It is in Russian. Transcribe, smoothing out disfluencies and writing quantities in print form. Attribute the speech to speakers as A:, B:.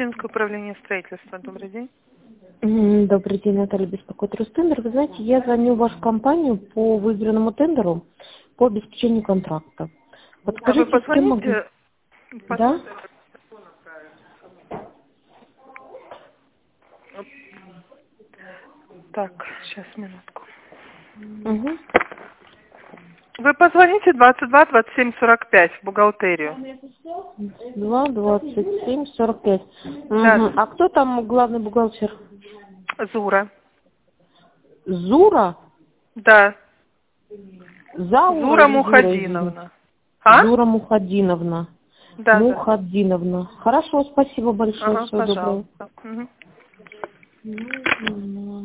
A: Минусинское управление строительства. Добрый день.
B: Добрый день, Наталья, беспокоит Ростендер. Вы знаете, я звоню в вашу компанию по выигранному тендеру по обеспечению контракта. Подскажите,
A: Вы
B: с кем могу...
A: позвоните?
B: Да?
A: Так, сейчас, минутку.
B: Угу.
A: Вы позвоните 22 27 45 в бухгалтерию.
B: 2, 27, 45.
A: Да,
B: Угу. А кто там главный бухгалтер?
A: Зура.
B: Зура?
A: Да,
B: Заура
A: Зура
B: или Зура, извините?
A: Мухадиновна. А?
B: Зура Мухадиновна.
A: Да, да.
B: Мухадиновна. Хорошо, спасибо большое,
A: Ага,
B: всего доброго.
A: пожалуйста. Мгм.